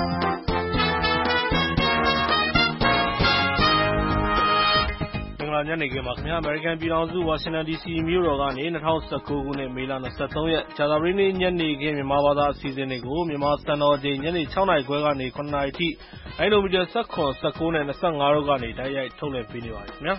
ညနေခင်းပါခင်ဗျာ အမေရိကန်ပြည်ထောင်စုဝါရှင်တန် DC မြို့တော်ကနေ2019ခုနှစ်မေလ23ရက်ကြာသပတေးနေ့ညနေခင်းမြန်မာဘာသာအစီအစဉ်တွေကိုမြန်မာစံတော်ချိန်ညနေ6နာရီခွဲကနေ9နာရီထိလိုင်းမီတာ17 19နဲ့25တို့ကနေတိုက်ရိုက်ထုတ်လွှင့်ပေးနေပါတယ်ခင်ဗျာ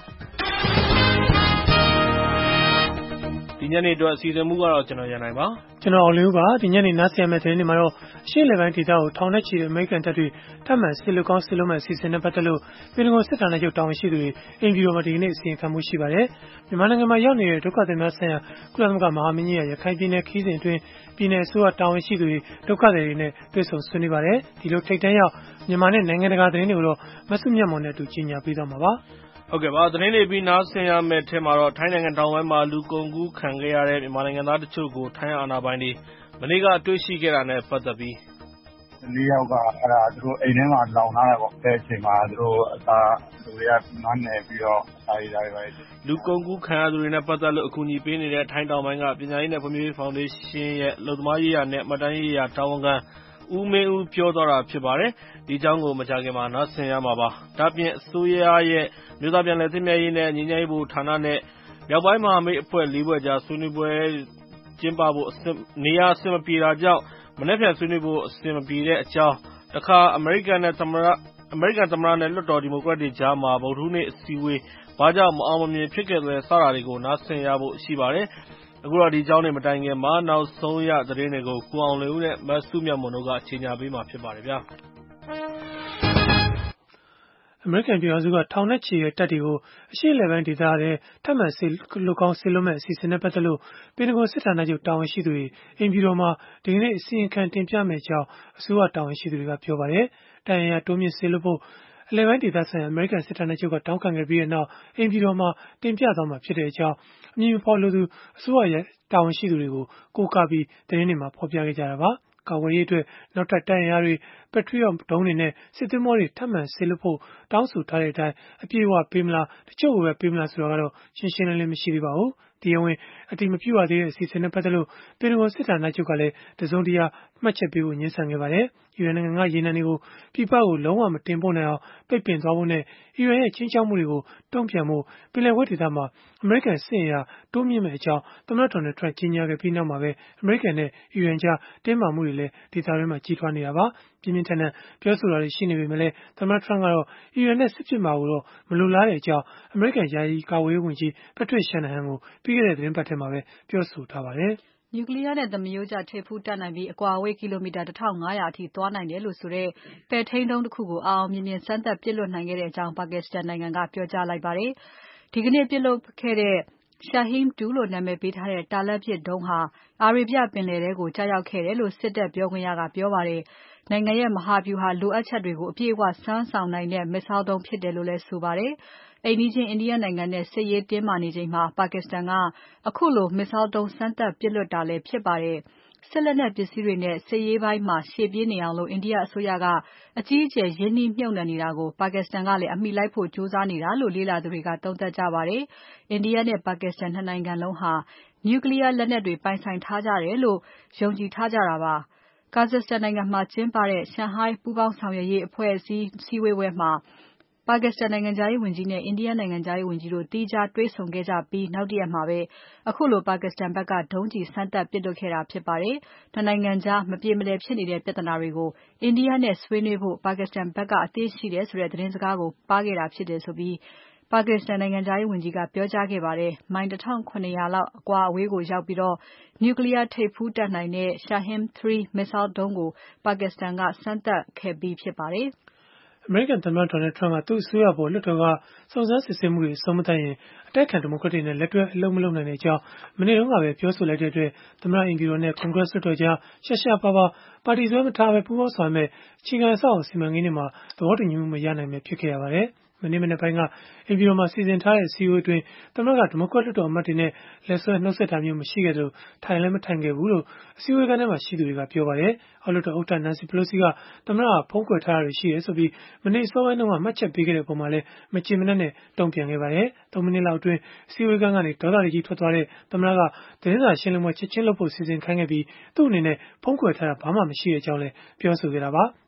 ဒီညနေအတွက်အစီအစဉ်မူကတော့ကျွန်တော်ရန်နိုင်ပါကျွန်တော်အောင်လင်းဦးပါဒီညနေနားဆင်ရမယ့်သတင်းတွေမှာတော့အရှေ့လေပိုင်းဒေသကိုထောင်နဲ့ချီတဲ့အမေရိကန်တပ်တွေထပ်မံဆီလိုကောင်းဆီလိုမဲ့အစီအစဉ်နဲ့ပတ်သက်လို့ပြည်ထောင်စုစစ်ဌာနချုပ်တာဝန်ရှိသူတွေအင်ဂျီရိုမှာဒီနေ့အစီရင်ခံမှုရှိပါတယ်မြန်မာနိုင်ငံမှာရောက်နေတဲ့ဒုက္ခသည်များဆိုင်ရာကုလသမဂ္ဂမဟာမင်းကြီးရဲ့ရခိုင်ပြည်နယ်ခီးစဉ်အတွင်းပြည်နယ်အစိုးရတာဝန်ရှိသူတွေဒုက္ခသည်တွေနဲ့တွေ့ဆုံဆွေးနွေးပါတယ်ဒီလိုထိပ်တန်းရောက်မြန်မာနဲ့နိုင်ငံတကာသတင်းတွေကိုတော့မဆုမြတ်မော်နဲ့အတူကြီးညာပေးသွားမှာပါဟုတ်ကဲ့ပါသတင်းတွေပြီးနားဆင်ရမယ့်အထက်မှာတော့ထိုင်းနိုင်ငံတောင်ပိုင်းမှာလူကုန်ကူးခံခဲ့ရတဲ့မြန်မာနိုင်ငံသားတချို့ကိုထိုင်းအာဏာပိုင်တွေမနေ့ကတွေ့ရှိခဲ့တာနဲ့ပတ်သက်ပြီး၄ယောက်ကအဲ့ဒါသူတို့အိမ်ထဲမှာလောင်ထားတယ်ပေါ့တဲ့အချိန်မှာသူတို့အသာလူတွေကနန်းနေပြီးတော့အားရကြတယ်လူကုန်ကူးခံရသူတွေနဲ့ပတ်သက်လို့အကူအညီပေးနေတဲ့ထိုင်းတောင်ပိုင်းကပညာရေးနဲ့ဖွံ့ဖြိုးရေးဖောင်ဒေးရှင်းရဲ့လူသမားရေးရာနဲ့မှတ်တမ်းရေးရာတာဝန်ခံဦးမင်းဦးပြောသွားတာဖြစ်ပါတယ်ဒီအကြောင်းကိုမကြာခင်မှာနားဆင်ရမှာပါဒါပြင်အစိုးရရဲ့မြို့သားပြန်လည်သင့်မြတ်ရေးနဲ့ညီညာရေးဘူဌာနနဲ့မြောက်ပိုင်းမဟာမိတ်အဖွဲ့၄ဘွဲ့ကြားဆွေးနွေးပွဲကျင်းပဖို့နေရာအဆင်မပြေတာကြောင့်မနေ့ပြန်ဆွေးနွေးဖို့အဆင်မပြေတဲ့အကြောင်းတခါအမေရိကန်သမ္မတနဲ့လွှတ်တော်ဒီမိုကရက်တွေကြားမှာဗုဒ္ဓဟူးနေ့အစည်းအဝေးဘာကြောင့်မအောင်မမြင်ဖြစ်ခဲ့လဲစတာတွေကိုနားဆင်ရဖို့ရှိပါတယ်အခုတော့ဒီအကြောင်းတွေမတိုင်ခင်မှာနောက်ဆုံးရသတင်းတွေကိုကိုအောင်လေဦးနဲ့မဆုမြတ်မွန်တို့ကအခြေညာပေးမှာဖြစ်ပါတယ်ဗျာအမေရိကန်ပြည်ထောင်စုကထောင်နဲ့ချီတဲ့တပ်တွေကိုအရှေ့လေပိုင်းဒေသထဲထပ်မံဆီလိုကောင်းဆီလိုမဲ့အစီအစဉ်နဲ့ပတ်သက်လို့ပြည်ထောင်စုစစ်ဌာနချုပ်တာဝန်ရှိသူတွေအင်ဂျီရိုမှာဒီကနေ့အစီရင်ခံတင်ပြမယ့်အကြောင်းအစိုးရတာဝန်ရှိသူတွေကပြောပါတယ်။တိုင်ယာတိုးမြင့်ဆီလိုဖို့အလဲပိုင်းဒေသဆိုင်ရာအမေရိကန်စစ်ဌာနချုပ်ကတောင်းခံခဲ့ပြီးတဲ့နောက်အင်ဂျီရိုမှာတင်ပြသွားမှာဖြစ်တဲ့အကြောင်းအမည်မဖော်လိုသူအစိုးရရဲ့တာဝန်ရှိသူတွေကိုကိုးကားပြီးသတင်းတွေမှာဖော်ပြခဲ့ကြတာပါ။ကာဝေးရေးအတွက်နောက်ထပ်တိုင်ယာတွေပက်ထရီယော့ဒုံးတွေနဲ့စစ်သင်္ဘောတွေထပ်မံဆေးလွှတ်ဖို့တောင်းဆိုထားတဲ့အတိုင်းအပြည့်အဝပေးမလားတချို့ကိုပဲပေးမလားဆိုတာကတော့ရှင်းရှင်းလင်းလင်းမရှိသေးပါဘူးတရားဝင်အတိမပြုတ်သေးတဲ့အစီအစဉ်နဲ့ပတ်သက်လို့ပြည်ထောင်စုစစ်ဌာနချုပ်ကလည်းတစုံတရာမှတ်ချက်ပေးဖို့ညှင်းဆန်ခဲ့ပါတယ်။အီရန်နိုင်ငံကရေနံတွေကိုပြည်ပကိုလုံးဝမတင်ပို့နိုင်အောင်ပိတ်ပင်သွားဖို့နဲ့အီရန်ရဲ့ချင်းချောက်မှုတွေကိုတုံ့ပြန်ဖို့ပင်လယ်ကွေ့ဒေသမှာအမေရိကန်စစ်အင်အားတိုးမြင့်မဲ့အကြောင်းသမ္မတဒေါ်နယ်ထရန့်ကြီးညာခဲ့ပြီးနောက်မှာပဲအမေရိကန်နဲ့အီရန်ကြားတင်းမာမှုတွေလည်းဒေသတွင်းမှာကြီးထွားနေတာပါ။ပြင်းပြင်းထန်ထန်ပြောဆိုတာတွေရှိနေပေမဲ့လည်းသမ္မတထရန့်ကတော့အီရန်နဲ့စစ်ဖြစ်မှာကိုတော့မလိုလားတဲ့အကြောင်းအမေရိကန်ယာယီကာကွယ်ရေးဝန်ကြီးပက်ထရစ်ရှန်နဟန်ကိုပြီးခဲ့တဲ့သတင်းပတ်ထဲမှာပဲပြောဆိုထားပါတယ်။နျူကလ িয়ারနဲ့သမားရိုးကျထိပ်ဖူးတပ်နိုင်ပြီးအကွာအဝေးကီလိုမီတာ1500အထိသွားနိုင်တယ်လို့ဆိုတဲ့ပဲ့ထိန်းဒုံးတစ်ခုကိုအောင်အောင်မြင်မြင်စမ်းသပ်ပစ်လွှတ်နိုင်ခဲ့တဲ့အကြောင်းပါကစ္စတန်နိုင်ငံကပြောကြားလိုက်ပါတယ်။ဒီကနေ့ပစ်လွှတ်ခဲ့တဲ့ Shaheed 2လို့နာမည်ပေးထားတဲ့တာလတ်ပစ်ဒုံးဟာအာရေဗျပင်လယ်ထဲကိုကျရောက်ခဲ့တယ်လို့စစ်တပ်ပြောခွင့်ရကပြောပါတယ်။နိုင်ငံရဲ့မဟာဗျူဟာလိုအပ်ချက်တွေကိုအပြည့်အဝစွမ်းဆောင်နိုင်တဲ့ Missile ဒုံးဖြစ်တယ်လို့လည်းဆိုပါတယ်။အိမ်နီးချင်း India နိုင်ငံနဲ့စစ်ရေးတင်းမာနေချိန်မှာပါကစ္စတန်ကအခုလို Missile ဒုံးစမ်းသပ်ပစ်လွှတ်တာလည်းဖြစ်ပါတယ်။စစ်လက်နက်ပစ္စည်းတွေနဲ့စစ်ရေးပိုင်းမှာရှေ့ပြေးနေအောင်India အစိုးရကအကြီးအကျယ်ရင်းနှီးမြှုပ်နှံနေတာကိုပါကစ္စတန်ကလည်းအမိလိုက်ဖို့ကြိုးစားနေတာလို့လေ့လာသူတွေကသုံးသပ်ကြပါတယ်။ India နဲ့ပါကစ္စတန်နှစ်နိုင်ငံလုံးဟာ Nuclear လက်နက်တွေပိုင်ဆိုင်ထားကြတယ်လို့ယုံကြည်ထားကြတာပါ။ Kazakhstan နိုင်ငံမှာကျင်းပတဲ့ Shanghai ပူးပေါင်းဆောင်ရွက်ရေးအဖွဲ့အစည်းစည်းဝေးပွဲမှာပါကစ္စတန်နိုင်ငံခြားရေးဝန်ကြီးနဲ့ India နိုင်ငံခြားရေးဝန်ကြီးတို့သီးခြားတွေ့ဆုံခဲ့ကြပြီးနောက်တရက်မှာပဲအခုလိုပါကစ္စတန်ဘက်ကဒုံးကျည်စမ်းသပ်ပစ်လွှတ်ခဲ့တာဖြစ်ပါတယ်။နှစ်နိုင်ငံကြားမပြေမလည်ဖြစ်နေတဲ့ပြဿနာတွေကို India နဲ့ဆွေးနွေးဖို့ပါကစ္စတန်ဘက်ကအသင့်ရှိတယ်ဆိုတဲ့သတင်းစကားကိုပါးခဲ့တာဖြစ်တယ်ဆိုပြီးပါကစ္စတန်နိုင်ငံခြားရေးဝန်ကြီးကပြောကြားခဲ့ပါတယ်။မိုင်1700လောက်အကွာအဝေးကိုရောက်ပြီးNuclear ထိပ်ဖူးတပ်နိုင်တဲ့ Shaheed 3 Missile ဒုံးကိုပါကစ္စတန်ကစမ်းသပ်ခဲ့ပြီးဖြစ်ပါတယ်။အမေရိကန်သမ္မတဒေါ်နယ်ထရန့်ကသူ့အစိုးရပေါ်လွှတ်တော်ကစုံစမ်းစစ်ဆေးမှုတွေအဆုံးမသတ်ရင်အတိုက်အခံဒီမိုကရက်တွေနဲ့လက်တွဲအလုပ်မလုပ်နိုင်တဲ့အကြောင်းမနေ့တုန်းကပဲပြောဆိုလိုက်တဲ့အတွက်သမ္မတအိမ်ဖြူတော်နဲ့ Congress လွှတ်တော်ကြားရှားရှားပါးပါးပါတီစွဲမထားဘဲပူးပေါင်းဆောင်ရွက်မဲ့အခြေခံအဆောက်အအုံစီမံကိန်းတွေမှာသဘောတူညီမှုမရနိုင်ပဲဖြစ်ခဲ့ရပါတယ်။မနေ့မနေ့ပိုင်းကအိမ်ဖြူတော်မှာစီစဉ်ထားတဲ့အစည်းအဝေးအတွင်းသမ္မတကဒီမိုကရက်လွှတ်တော်အမတ်တွေနဲ့လက်ဆွဲနှုတ်ဆက်တာမျိုးမရှိခဲ့သလိုထိုင်လည်းမထိုင်ခဲ့ဘူးလို့အစည်းအဝေးခန်းထဲမှာရှိသူတွေကပြောပါတယ်။အောက်လွှတ်တော်ဥက္ကဋ္ဌ Nancy Pelosi ကသမ္မတကဖုံးကွယ်ထားတာတွေရှိတယ်ဆိုပြီးမနေ့အစောပိုင်းတုန်းကမှတ်ချက်ပေးခဲ့တဲ့အပေါ်မှာလည်းမကျေမနပ်နဲ့တုံ့ပြန်ခဲ့ပါတယ်။3မိနစ်လောက်အတွင်းအစည်းအဝေးခန်းကနေဒေါသတွေကြီးထွက်သွားတဲ့သမ္မတကသတင်းစာရှင်းလင်းပွဲချက်ချင်းလုပ်ဖို့စီစဉ်ခိုင်းခဲ့ပြီးသူ့အနေနဲ့ဖုံးကွယ်ထားတာဘာမှမရှိတဲ့အကြောင်းလည်းပြောဆိုခဲ့တာပါ။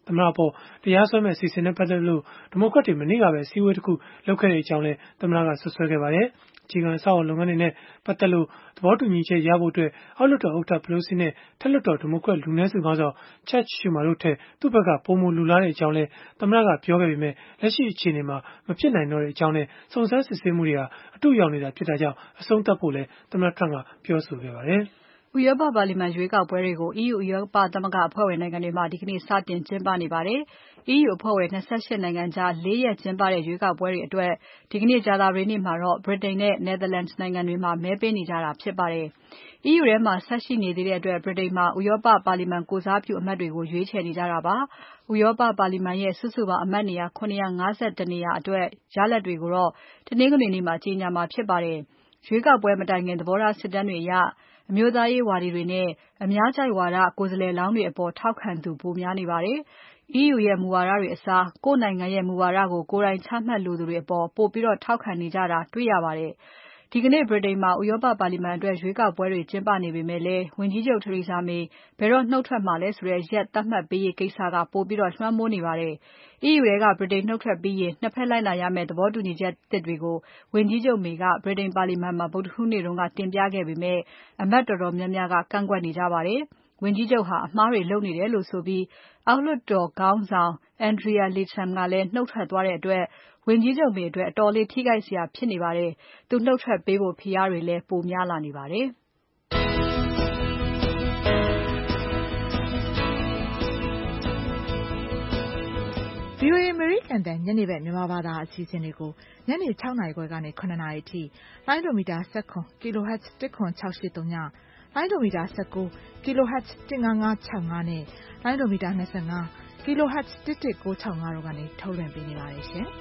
သမ္မတအပေါ်တရားစွဲမဲ့အစီအစဉ်နဲ့ပတ်သက်လို့ဒီမိုကရက်တွေမနေ့ကပဲအစည်းအဝေးတစ်ခုလုပ်ခဲ့တဲ့အကြောင်းလည်းသမ္မတကဆွဆွဲခဲ့ပါတယ်။အခြေခံအဆောက်အအုံလုပ်ငန်းတွေနဲ့ပတ်သက်လို့သဘောတူညီချက်ရဖို့အတွက်အောက်လွှတ်တော်ဥက္ကဋ္ဌ Pelosi နဲ့ထက်လွှတ်တော်ဒီမိုကရက်လူနည်းစုခေါင်းဆောင် Chuck Schumer တို့ထက်သူ့ဘက်ကပိုမိုလူလားတဲ့အကြောင်းလည်းသမ္မတကပြောခဲ့ပေမဲ့လက်ရှိအခြေအနေမှာမဖြစ်နိုင်တော့တဲ့အကြောင်းနဲ့စုံစမ်းစစ်ဆေးမှုတွေဟာအတူရောက်နေတာဖြစ်တာကြောင့်အဆုံးသတ်ဖို့လည်းသမ္မတ Trump ကပြောဆိုခဲ့ပါတယ်။ဥရောပပါလီမန်ရွေးကောက်ပွဲတွေကို EU ဥရောပသမဂ္ဂအဖွဲ့ဝင်နိုင်ငံတွေမှာဒီကနေ့စတင်ကျင်းပနေပါတယ်။ EU အဖွဲ့ဝင်28နိုင်ငံကြား 4 ရက်ကျင်းပတဲ့ရွေးကောက်ပွဲတွေအတွက်ဒီကနေ့ကြာသပတေးနေ့မှာတော့ ဗြိတိန်နဲ့ Netherlands နိုင်ငံတွေမှာမဲပေးနေကြတာဖြစ်ပါတယ်။ EU ထဲမှာဆက်ရှိနေသေးတဲ့အတွက်ဗြိတိန်မှာဥရောပပါလီမန်ကိုယ်စားပြုအမတ်တွေကိုရွေးချယ်နေကြတာပါ။ ဥရောပပါလီမန်ရဲ့စုစုပေါင်းအမတ်နေရာ751နေရာအတွက်ရလဒ်တွေကိုတော့တနင်္ဂနွေနေ့မှာကြေညာမှာဖြစ်ပါတယ်။ ရွေးကောက်ပွဲမတိုင်ခင်သဘောထားစစ်တမ်းတွေအရအမျိုးသားရေးဝါဒီတွေနဲ့အများကြိုက်ဝါဒကိုယ်စားလှယ်လောင်းတွေအပေါ်ထောက်ခံသူပိုများနေပါတယ်။ EU ရဲ့မူဝါဒတွေအစားကိုယ့်နိုင်ငံရဲ့မူဝါဒကိုကိုယ်တိုင်ချမှတ်လိုသူတွေအပေါ်ပိုပြီးထောက်ခံနေကြတာတွေ့ရပါတယ်။ ဒီကနေ့ဗြိတိန်မှာဥရောပပါလီမန်အတွက်ရွေးကောက်ပွဲတွေကျင်းပနေပေမဲ့လည်းဝန်ကြီးချုပ် Theresa May ဘယ်တော့နုတ်ထွက်မှာလဲဆိုတဲ့ရက်သတ်မှတ်ပေးရေးကိစ္စကပိုပြီးလွှမ်းမိုးနေပါတယ်။ EU ထဲကဗြိတိန်နုတ်ထွက်ပြီးရင်2 ဖက်လိုက်နာရမယ့်သဘောတူညီချက်သစ်တွေကိုဝန်ကြီးချုပ် May ကဗြိတိန်ပါလီမန်မှာဗုဒ္ဓဟူးနေ့ကတင်ပြခဲ့ပေမဲ့အမတ်တော်တော်များများကကန့်ကွက်နေကြပါတယ်။ ဝန်ကြီးချုပ်ဟာအမှားတွေလုပ်နေတယ်လို့ဆိုပြီးအောက်လွှတ်တော်ခေါင်းဆောင် Andrea Leadsom ကလည်းနုတ်ထွက်သွားတဲ့အတွက်ဝန်ကြီးချုပ် May အတွက်အတော်လေးထိခိုက်စရာဖြစ်နေပါတယ်။ သူနုတ်ထွက်ပေးဖို့ဖိအားတွေလည်းပိုများလာနေပါတယ်။ VOA အမေရိကန်တန်ညနေဘက်မြန်မာဘာသာအစီအစဉ်တွေကိုညနေ 6 နာရီခွဲကနေ 9 နာရီအထိလိုင်းဒိုမီတာ 19 kHz 10683ညလိုင်းဒိုမီတာ 19 kHz 15565နဲ့လိုင်းဒိုမီတာ 25 kHz 11965တို့ကနေထုတ်လွှင့်ပေးနေပါတယ်ရှင်။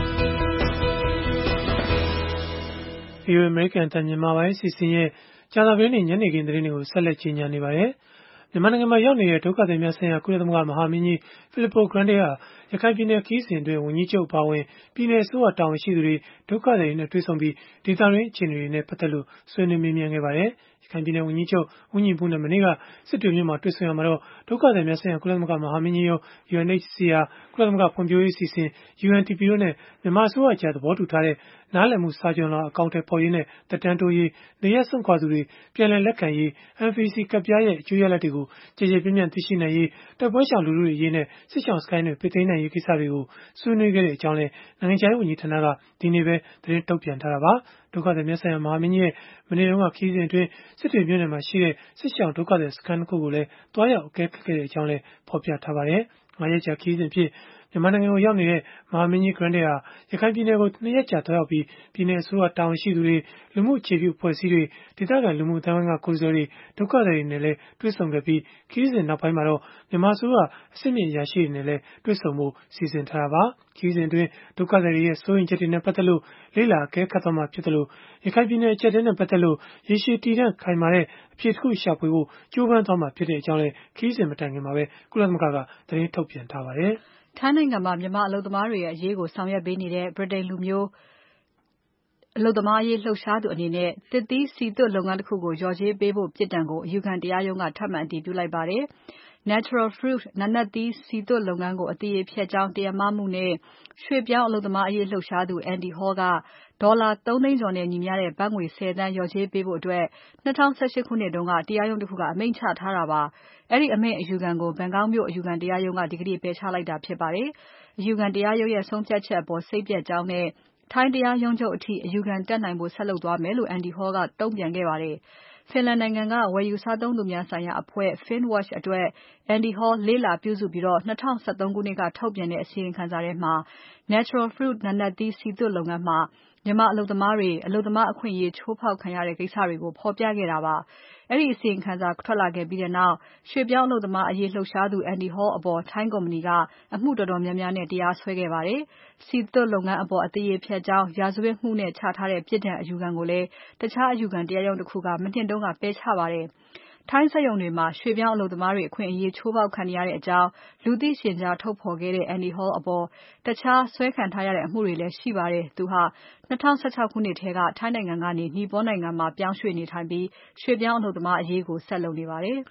VOA အမေရိကန်တန်မြန်မာပိုင်းအစီအစဉ်ရဲ့ကြာသပတေးနေ့ညနေခင်းသတင်းတွေကိုဆက်လက်ကြီးညာနေပါတယ်။မြန်မာနိုင်ငံမှာရောက်နေတဲ့ဒုက္ခသည်များဆိုင်ရာကုလသမဂ္ဂမဟာမင်းကြီး Filippo Grandi ဟာရခိုင်ပြည်နယ်ခရီးစဉ်အတွင်းဝန်ကြီးချုပ်အပါအဝင်ပြည်နယ်အစိုးရတာဝန်ရှိသူတွေဒုက္ခသည်တွေနဲ့တွေ့ဆုံပြီးဒေသတွင်းအခြေအနေတွေနဲ့ပတ်သက်လို့ဆွေးနွေးမေးမြန်းခဲ့ပါတယ်။ရခိုင်ပြည်နယ်ဝန်ကြီးချုပ်ဦးညီပုနဲ့မနေ့ကစစ်တွေမြို့မှာတွေ့ဆုံရမှာတော့ဒုက္ခသည်များဆိုင်ရာကုလသမဂ္ဂမဟာမင်းကြီးရုံး UNHCR ကုလသမဂ္ဂဖွံ့ဖြိုးရေးအစီအစဉ် UNDP တို့နဲ့မြန်မာအစိုးရကြားသဘောတူထားတဲ့နားလည်မှုစာချွန်လွှာအကောင်အထည်ဖော်ရေးနဲ့သက်တမ်းတိုးရေးနေရပ်စွန့်ခွာသူတွေပြန်လည်လက်ခံရေး NVC ကဒ်ပြားရဲ့အကျိုးရလဒ်တွေကိုကြည်ကြည်ပြန့်ပြန့်သိရှိနိုင်ရေးတိုက်ပွဲရှောင်လူထုတွေအရေးနဲ့စစ်ရှောင်စခန်းတွေပိတ်သိမ်းနိုင်ရေးကိစ္စတွေကိုဆွေးနွေးခဲ့တဲ့အကြောင်းလည်းနိုင်ငံခြားရေးဝန်ကြီးဌာနကဒီနေ့ပဲသတင်းထုတ်ပြန်ထားတာပါ။ဒုက္ခသည်များဆိုင်ရာမဟာမင်းကြီးရဲ့မနေ့တုန်းကခရီးစဉ်အတွင်းစစ်တွေမြို့နယ်မှာရှိတဲ့စစ်ရှောင်ဒုက္ခသည်စခန်းတစ်ခုကိုလည်းတွားရောက်အကဲခတ်ခဲ့တဲ့အကြောင်းလည်းဖော်ပြထားပါတယ်။9 ရက်ကြာခရီးစဉ်အဖြစ်မြန်မာနိုင်ငံကိုရောက်နေတဲ့မဟာမင်းကြီး Grandi ဟာရခိုင်ပြည်နယ်ကို2 ရက်ကြာသွားရောက်ပြီးပြည်နယ်အစိုးရတာဝန်ရှိသူတွေလူမှုအခြေပြုအဖွဲ့အစည်းတွေဒေသခံလူမှုအသိုင်းအဝိုင်းကကိုယ်စားလှယ်တွေဒုက္ခသည်တွေနဲ့လည်းတွေ့ဆုံခဲ့ပြီးခရီးစဉ်နောက်ပိုင်းမှာတော့မြန်မာအစိုးရအဆင့်မြင့်အရာရှိတွေနဲ့လည်းတွေ့ဆုံဖို့စီစဉ်ထားတာပါ။ခရီးစဉ်အတွင်းဒုက္ခသည်တွေရဲ့စိုးရိမ်ချက်တွေနဲ့ပတ်သက်လို့လေ့လာအကဲခတ်သွားမှာဖြစ်တယ်လို့ရခိုင်ပြည်နယ်အကျပ်အတည်းနဲ့ပတ်သက်လို့ရေရှည်တည်တံ့ခိုင်မာတဲ့အဖြေတစ်ခုရှာဖွေဖို့ကြိုးပမ်းသွားမှာဖြစ်တဲ့အကြောင်းလည်းခရီးစဉ်မတိုင်ခင်မှာပဲကုလသမဂ္ဂကသတင်းထုတ်ပြန်ထားပါတယ်။ထိုင်းနိုင်ငံမှာမြန်မာအလုပ်သမားတွေရဲ့အရေးကိုဆောင်ရွက်ပေးနေတဲ့ဗြိတိန်လူမျိုးအလုပ်သမားအရေးလှုပ်ရှားသူအနေနဲ့သစ်သီးစီသွတ်လုပ်ငန်းတစ်ခုကိုလျော်ကြေးပေးဖို့ပြစ်ဒဏ်ကိုအယူခံတရားရုံးကထပ်မံအတည်ပြုလိုက်ပါတယ်။ Natural Fruit နာနတ်သီးစီသွတ်လုပ်ငန်းကိုအသရေဖျက်ကြောင်းတရားမမှုနဲ့ရွှေ့ပြောင်းအလုပ်သမားအရေးလှုပ်ရှားသူ Andy Hall ကဒေါ်လာ 3 သိန်းကျော်နဲ့ညီမျှတဲ့ဘတ်ငွေ 10 သန်းလျော်ကြေးပေးဖို့2018ခုနှစ်တုန်းကတရားရုံးတစ်ခုကအမိန့်ချထားတာပါ။အဲဒီအမိန့်အယူခံကိုဘန်ကောက်မြို့အယူခံတရားရုံးကဒီကနေ့ပယ်ချလိုက်တာဖြစ်ပါတယ်။အယူခံတရားရုံးရဲ့ဆုံးဖြတ်ချက်အပေါ်စိတ်ပျက်ကြောင်းနဲ့ထိုင်းတရားရုံးချုပ်အထိအယူခံတက်နိုင်ဖို့ဆက်လုပ်သွားမယ်လို့ Andy Hall ကတုံ့ပြန်ခဲ့ပါတယ်။ ဖင်လန်နိုင်ငံကဝယ်ယူစားသုံးသူများဆိုင်ရာအဖွဲ့ Finnwatch အတွက် Andy Hall လေ့လာပြုစုပြီး2013ခုနှစ်ကထုတ်ပြန်တဲ့အစီရင်ခံစာထဲမှာ Natural Fruit နာနတ်သီးစီသွတ်လုပ်ငန်းမှာမြန်မာအလုပ်သမားတွေအလုပ်သမားအခွင့်အရေးချိုးဖောက်ခံရတဲ့ကိစ္စတွေကိုဖော်ပြခဲ့တာပါ။အဲဒီအစီရင်ခံစာထွက်လာခဲ့ပြီးနောက်ရွှေ့ပြောင်းအလုပ်သမားအရေးလှုပ်ရှားသူ Andy Hall အပေါ်ထိုင်းကုမ္ပဏီကအမှုတော်တော်များများနဲ့တရားစွဲခဲ့ပါတယ်။စီသွတ်လုပ်ငန်းအပေါ်အသရေဖျက်ကြောင်းရာဇဝတ်မှုနဲ့ချထားတဲ့ပြစ်ဒဏ်အယူခံကိုလည်းတခြားအယူခံတရားရုံးတစ်ခုကမနှစ်တုန်းကပယ်ချပါတယ်။ထိုင်းစက်ရုံတွေမှာရွှေ့ပြောင်းအလုပ်သမားတွေအခွင့်အရေးချိုးဖောက်ခံနေရတဲ့အကြောင်းလူသိရှင်ကြားထုတ်ဖော်ခဲ့တဲ့ Andy Hall အပေါ်တခြားစွဲခံထားရတဲ့အမှုတွေလည်းရှိပါတယ်။သူဟာ2016ခုနှစ်ထဲကထိုင်းနိုင်ငံကနေနီပေါနိုင်ငံမှာပြောင်းရွှေ့နေထိုင်ပြီးရွှေ့ပြောင်းအလုပ်သမားအရေးကိုဆက်လုပ်နေပါတယ်။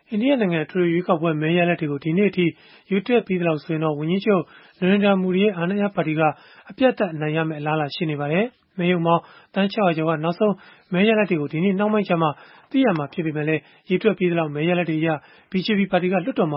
အိန္ဒိယနိုင်ငံအထွေထွေရွေးကောက်ပွဲမဲရလဒ်တွေကိုဒီနေ့အထိရွေးတွက်ပြီးသလောက်ဆိုရင်တော့ဝန်ကြီးချုပ် Narendra Modi ရဲ့အာဏာရပါတီကအပြတ်သက်အနိုင်ရမယ့်အလားအလာရှိနေပါတယ်။မဲရုံပေါင်းသန်း 600 ကျော်ကနောက်ဆုံးမဲရလဒ်တွေကိုဒီနေ့နှောင်းပိုင်းကျမှသိရမှာဖြစ်ပေမဲ့လည်းရွေးတွက်ပြီးသလောက်မဲရလဒ်တွေအရ BJP ပါတီကလွှတ်တော်မှာ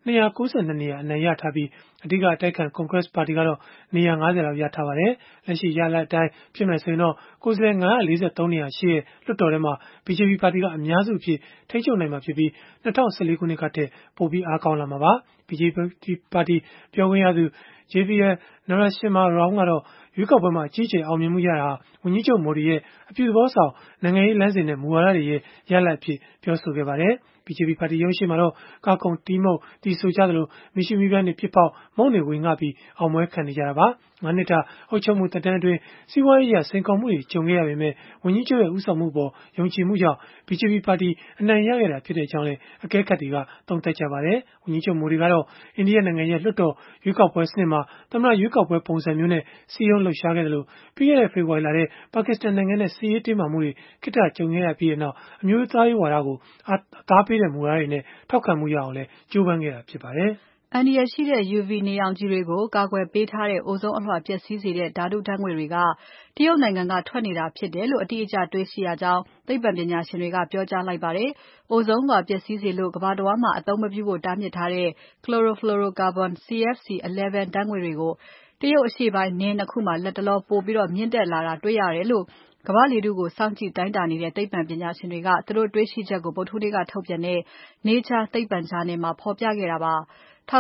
292 နေရာအနိုင်ရထားပြီးအဓိကအတိုက်ခံ Congress ပါတီကတော့နေရာ50 လောက်ရထားပါတယ်။လက်ရှိရလဒ်အတိုင်းဖြစ်မယ်ဆိုရင်တော့ကိုယ်စားလှယ်543 နေရာရှိတဲ့လွှတ်တော်ထဲမှာ BJP ပါတီကအများစုအဖြစ်ထိန်းချုပ်နိုင်မှာဖြစ်ပြီး2014 ခုနှစ်ကထက်ပိုပြီးအားကောင်းလာမှာပါ။ BJP ပါတီပြောခွင့်ရသူ JVL Narasimha Rao ကတော့ရွေးကောက်ပွဲမှာအကြီးအကျယ်အောင်မြင်မှုရတာဟာဝန်ကြီးချုပ် Modi ရဲ့အပြုသဘောဆောင်နိုင်ငံရေးလမ်းစဉ်နဲ့မူဝါဒတွေရဲ့ရလဒ်အဖြစ်ပြောဆိုခဲ့ပါတယ်။ BJP ပါတီရုံးရှေ့မှာတော့ကားကုန်တီးမှုတ်တီးဆိုကြသလိုမီးရှူးမီးပန်းတွေဖြစ်ပေါက်မုန့်တွေဝေငှပြီးအောင်ပွဲခံနေကြတာပါ။ 9 နှစ်တာအုပ်ချုပ်မှုသက်တမ်းအတွင်းစီးပွားရေးအရစိန်ခေါ်မှုတွေကြုံခဲ့ရပေမဲ့ဝန်ကြီးချုပ်ရဲ့ဦးဆောင်မှုပေါ်ယုံကြည်မှုကြောင့် BJP ပါတီအနိုင်ရခဲ့တာဖြစ်ကြောင်းလည်းအကဲခတ်တွေကသုံးသပ်ကြပါတယ်။ ဝန်ကြီးချုပ် Modi ကတော့အိန္ဒိယနိုင်ငံရဲ့လွှတ်တော်ရွေးကောက်ပွဲစနစ်မှာသမ္မတရွေးကောက်ပွဲပုံစံမျိုးနဲ့စည်းရုံးလှုပ်ရှားခဲ့သလိုပြီးခဲ့တဲ့ဖေဖော်ဝါရီလထဲပါကစ္စတန်နိုင်ငံနဲ့စစ်ရေးတင်းမာမှုတွေခေတ္တကြုံခဲ့ရပြီးနောက်အမျိုးသားရေးဝါဒကိုအသားပေးတဲ့မူဝါဒတွေနဲ့ထောက်ခံမှုရအောင်လည်းကြိုးပမ်းခဲ့တာဖြစ်ပါတယ်။အန္တရာယ်ရှိတဲ့ UV နေရောင်ခြည်တွေကိုကာကွယ်ပေးထားတဲ့ Ozone အလွှာပျက်စီးစေတဲ့ဓာတုဓာတ်ငွေ့တွေကတရုတ်နိုင်ငံကထွက်နေတာဖြစ်တယ်လို့အတိအကျတွေ့ရှိရကြောင်းသိပ္ပံပညာရှင်တွေကပြောကြားလိုက်ပါတယ်။ Ozone လွှာပျက်စီးစေလို့ကမ္ဘာတဝန်းမှာအသုံးမပြုဖို့တားမြစ်ထားတဲ့ Chlorofluorocarbon CFC-11 ဓာတ်ငွေ့တွေကိုတရုတ်အရှေ့ပိုင်းနယ် 2 ခုမှာလတ်တလောပိုပြီးမြင့်တက်လာတာတွေ့ရတယ်လို့ကမ္ဘာ့လေထုကိုစောင့်ကြည့်တိုင်းတာနေတဲ့သိပ္ပံပညာရှင်တွေကသူတို့တွေ့ရှိချက်ကိုဗုဒ္ဓဟူးနေ့ကထုတ်ပြန်တဲ့ Nature သိပ္ပံဂျာနယ်မှာဖော်ပြခဲ့တာပါ။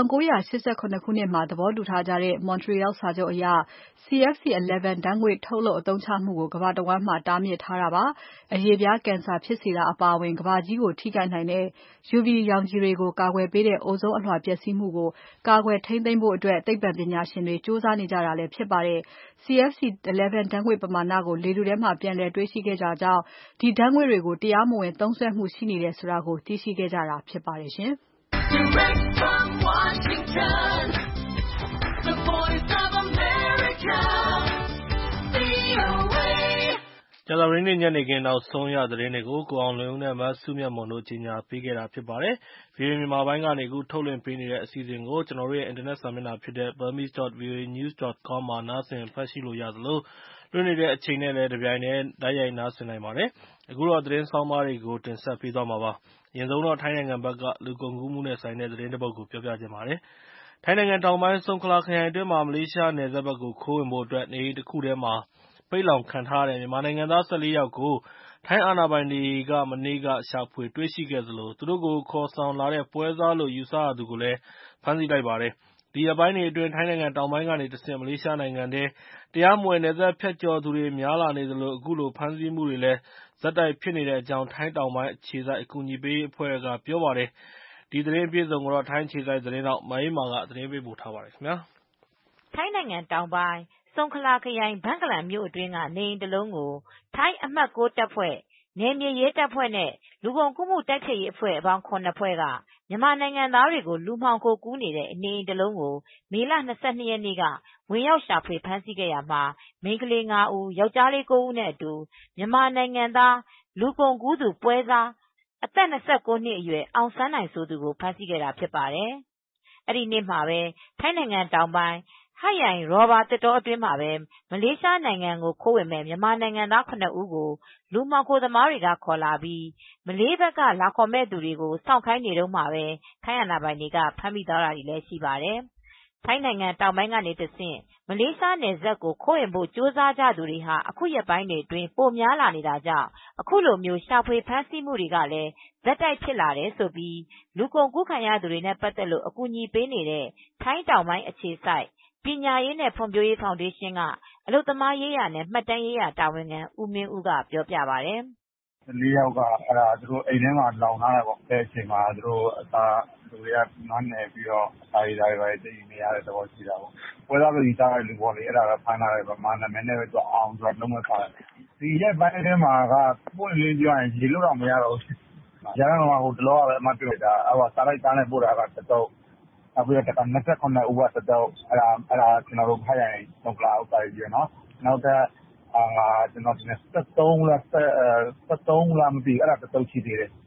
1987 ခုနှစ်မှာသဘောတူထားကြတဲ့ Montreal စာချုပ်အရ CFC-11 ဓာတ်ငွေ့ထုတ်လုပ်အသုံးချမှုကိုကမ္ဘာတဝန်းမှာတားမြစ်ထားတာပါ။ အရေပြားကင်ဆာဖြစ်စေတာအပါအဝင်ကမ္ဘာကြီးကိုထိခိုက်နိုင်တဲ့ UV ရောင်ခြည်တွေကိုကာကွယ်ပေးတဲ့ Ozone အလွှာပျက်စီးမှုကိုကာကွယ်ထိန်းသိမ်းဖို့သိပ္ပံပညာရှင်တွေကြိုးစားနေကြတာလည်းဖြစ်ပါတယ်။ CFC-11 ဓာတ်ငွေ့ပမာဏကိုလေထုထဲမှာပြန်လည်တွေ့ရှိခဲ့ကြကြောင်းဒီဓာတ်ငွေ့တွေကိုတရားမဝင်သုံးစွဲမှုရှိနေတယ်ဆိုတာကိုသိရှိခဲ့ကြတာဖြစ်ပါတယ်ရှင်။ Direct from Washington, the voice of America, VOA. ကြာသပတေးနေ့ညနေခင်းနောက်ဆုံးရသတင်းတွေကိုကိုအောင်လွင်ဦးနဲ့မစုမြတ်မွန်တို့ကြီးညာပေးခဲ့တာဖြစ်ပါတယ်။ VOA မြန်မာပိုင်းကနေအခုထုတ်လွှင့်ပေးနေတဲ့အစီအစဉ်ကိုကျွန်တော်တို့ရဲ့အင်တာနက်စာမျက်နှာဖြစ်တဲ့ burmese.voanews.com မှာနားဆင်ဖတ်ရှုလို့ရသလိုလွှင့်နေတဲ့အချိန်နဲ့လည်းတပြိုင်တည်းတိုက်ရိုက်နားဆင်နိုင်ပါတယ်။ အခုတော့သတင်းဆောင်းပါးတွေကိုတင်ဆက်ပေးသွားမှာပါ။ အရင်ဆုံးတော့ထိုင်းနိုင်ငံဘက်ကလူကုန်ကူးမှုနဲ့ဆိုင်တဲ့သတင်းတစ်ပုဒ်ကိုပြောပြချင်ပါတယ်။ ထိုင်းနိုင်ငံတောင်ပိုင်းဆုံခလာခရိုင်အတွင်းမှာမလေးရှားနယ်စပ်ဘက်ကိုခိုးဝင်ဖို့အတွက်နေအိမ်တစ်ခုထဲမှာပိတ်လှောင်ခံထားရတဲ့မြန်မာနိုင်ငံသား 14 ယောက်ကိုထိုင်းအာဏာပိုင်တွေကမနေ့ကရှာဖွေတွေ့ရှိခဲ့သလိုသူတို့ကိုခေါ်ဆောင်လာတဲ့ပွဲစားလို့ယူဆရသူကိုလည်းဖမ်းဆီးလိုက်ပါတယ်။ ဒီရက်ပိုင်းတွေအတွင်းထိုင်းနိုင်ငံတောင်ပိုင်းကနေတဆင့်မလေးရှားနိုင်ငံထဲတရားမဝင်နယ်စပ်ဖြတ်ကျော်သူတွေများလာနေသလိုအခုလိုဖမ်းဆီးမှုတွေလည်းဆက်တိုက်ဖြစ်နေတဲ့အကြောင်းထိုင်းတောင်ပိုင်းအခြေစိုက်အကူအညီပေးရေးအဖွဲ့ကပြောပါတယ်။ ဒီသတင်းအပြည့်အစုံကိုထိုင်းအခြေစိုက်သတင်းထောက်မအေးအေးမာကသတင်းပေးပို့ထားပါတယ်။ထိုင်းနိုင်ငံတောင်ပိုင်းဆုံခလာခရိုင်ဘန့်ကလန်မြို့အတွင်းကနေအိမ်တစ်လုံးကိုထိုင်းအမှတ် တပ်ဖွဲ့ နယ်မြေရဲတပ်ဖွဲ့နဲ့လူကုန်ကူးမှုတိုက်ဖျက်ရေးအဖွဲ့ပေါင်း ဖွဲ့ကမြန်မာနိုင်ငံသားတွေကိုလူမှောင်ခိုကူးနေတဲ့နေအိမ်တစ်လုံးကိုမေလ ရက်နေ့ကဝင်ရောက်ရှာဖွေဖမ်းဆီးခဲ့ရာမှာမိန်းကလေး ဦး ယောက်ကျားလေး ဦးနဲ့အတူမြန်မာနိုင်ငံသားလူကုန်ကူးသူပွဲစားအသက် နှစ်အရွယ်အောင်စန်းနိုင်ဆိုသူကိုဖမ်းဆီးခဲ့တာဖြစ်ပါတယ်။ အဲဒီနေ့မှာပဲထိုင်းနိုင်ငံတောင်ပိုင်းဟတ်ရိုင်ရော်ဘာသစ်တောအတွင်းမှာပဲမလေးရှားနိုင်ငံကိုခိုးဝင်မယ့်မြန်မာနိုင်ငံသား ဦးကိုလူမှောင်ခိုသမားတွေကခေါ်လာပြီးမလေးဘက်ကလာခေါ်မယ့်သူတွေကိုစောင့်ခိုင်းနေတုန်းမှာပဲထိုင်းအာဏာပိုင်တွေကဖမ်းမိသွားတာတွေလည်းရှိပါတယ်။ ထိုင်းနိုင်ငံတောင်ပိုင်းကနေတဆင့်မလေးရှားနယ်စပ်ကိုခိုးဝင်ဖို့ကြိုးစားကြသူတွေဟာအခုရက်ပိုင်းတွေအတွင်းပိုများလာနေတာကြောင့်အခုလိုရှာဖွေဖမ်းဆီးမှုတွေကလည်းဆက်တိုက်ဖြစ်လာတယ်လို့လူကုန်ကူးခံရသူတွေနဲ့ပတ်သက်လို့အကူညီပေးနေတဲ့ထိုင်းတောင်ပိုင်းအခြေစိုက်ပညာရေးနဲ့ဖွံဖြိုးရေးဖောင်ဒေးရှင်းကအလုပ်သမားရေးရာနဲ့မှတ်တမ်းရေးရာတာဝန်ခံဦးမင်းဦးကပြောပြပါတယ်။ 14 ယောက်ကသူတို့အိမ်ထဲမှာလှောင်ထားတယ်ပေါ့အဲ့အချိန်မှာသူတို့လူတွေကနွမ်းနယ်ပြီးတော့အစာရေစာတွေသိနေရတဲ့သဘောရှိတာပေါ့ပွဲစားလို့ယူဆရတဲ့လူပေါ့လေအဲ့ဒါတော့ဖမ်းထားတယ်ဗမာနာမည်နဲ့ပဲအောင်ဆိုတာလုံးဝပါတယ်ဒီရက်ပိုင်းထဲမှာကပွင့်လင်းပြောရရင်ရေလို့တော့မရတော့ဘူးရန်ကုန်မှာဟိုတလောကပဲအမှတ်ပြုလိုက်တာစားလိုက်ကားနဲ့ပို့တာကတစ်တုပ်နောက်ပြီးတော့29ဦးကတစ်တုပ်အဲ့ဒါကျွန်တော်တို့ဟတ်ရိုင်ဆုံခလာဥစ္စာတွေနော်နောက်ထပ်ကျွန်တော်ထင်တယ်13ဦးလားမသိဘူးအဲ့ဒါတစ်တုပ်ရှိသေးတယ်